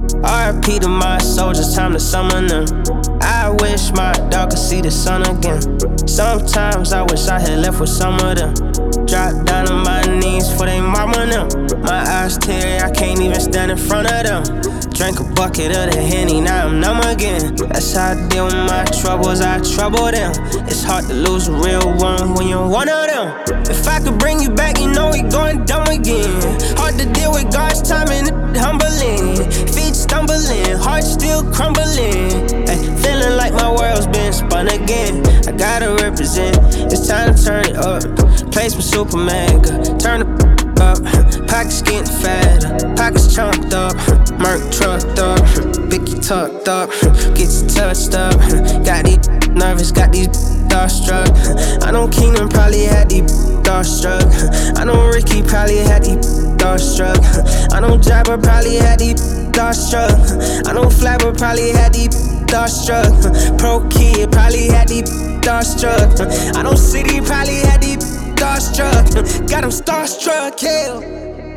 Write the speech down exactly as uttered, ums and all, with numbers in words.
R I P to my soldiers, time to summon them. I wish my dog could see the sun again. Sometimes I wish I had left with some of them. Drop down on my knees for they mama them. My eyes teary, I can't even stand in front of them. Drank a bucket of the Henny, now I'm numb again. That's how I deal with my troubles, I trouble them. It's hard to lose a real one when you're one of them. If I could bring you back, you know we going dumb again. Hard to deal with God's timing, humbling. Feet stumbling, heart still crumbling. Ay, feeling like my world's been spun again. I gotta represent, it's time to turn it up. Place with Superman, turn the up. Pockets getting fatter, pockets chunked up. Merc trucked up, Bicky tucked up. Gets touched up. Got these nervous, got these starstruck. I know Keenan probably had these starstruck. I know Ricky probably had these starstruck. I know Jabba probably had these starstruck. I know Flabber probably had these starstruck. Pro Kid probably had these starstruck. I know City probably had these starstruck. Got him starstruck, yeah.